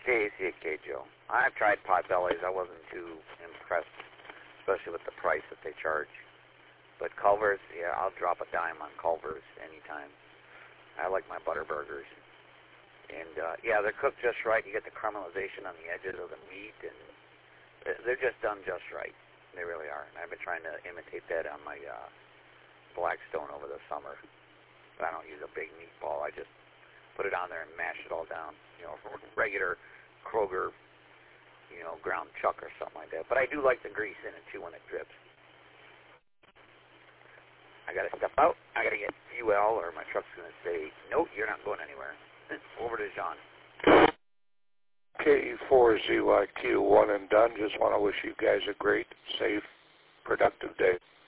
KACK, Joe. I've tried Potbellies. I wasn't too impressed, especially with the price that they charge. But Culver's, yeah, I'll drop a dime on Culver's anytime. I like my butter burgers. And, yeah, they're cooked just right. You get the caramelization on the edges of the meat, and they're just done just right. They really are. And I've been trying to imitate that on my Blackstone over the summer. But I don't use a big meatball. I just put it on there and mash it all down, you know, from regular Kroger, you know, ground chuck or something like that. But I do like the grease in it, too, when it drips. I got to step out. I got to get fuel, or my truck's going to say, nope, you're not going anywhere. Over to John. KE4ZYQ, one and done. Just want to wish you guys a great, safe, productive day.